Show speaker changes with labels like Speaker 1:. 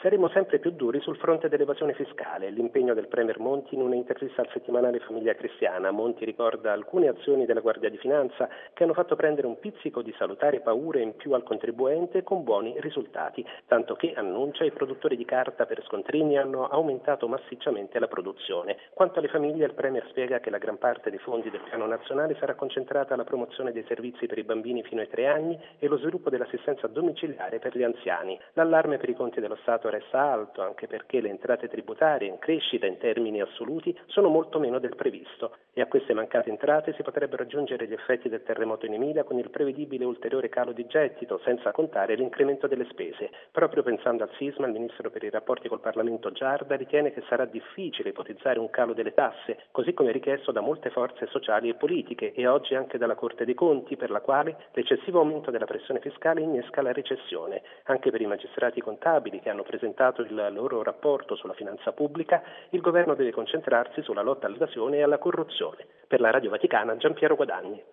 Speaker 1: Saremo sempre più duri sul fronte dell'evasione fiscale. L'impegno del Premier Monti in un'intervista al settimanale Famiglia Cristiana. Monti ricorda alcune azioni della Guardia di Finanza che hanno fatto prendere un pizzico di salutari paure in più al contribuente con buoni risultati, tanto che, annuncia, i produttori di carta per scontrini hanno aumentato massicciamente la produzione. Quanto alle famiglie, il Premier spiega che la gran parte dei fondi del piano nazionale sarà concentrata alla promozione dei servizi per i bambini fino ai 3 anni e lo sviluppo dell'assistenza domiciliare per gli anziani. L'allarme per i conti dello Stato resta alto, anche perché le entrate tributarie in crescita in termini assoluti sono molto meno del previsto e a queste mancate entrate si potrebbero aggiungere gli effetti del terremoto in Emilia con il prevedibile ulteriore calo di gettito, senza contare l'incremento delle spese. Proprio pensando al sisma, il Ministro per i rapporti col Parlamento Giarda ritiene che sarà difficile ipotizzare un calo delle tasse, così come richiesto da molte forze sociali e politiche e oggi anche dalla Corte dei Conti, per la quale l'eccessivo aumento della pressione fiscale innesca la recessione. Anche per i magistrati contabili che hanno presentato il loro rapporto sulla finanza pubblica, il governo deve concentrarsi sulla lotta all'evasione e alla corruzione. Per la Radio Vaticana, Giampiero Guadagni.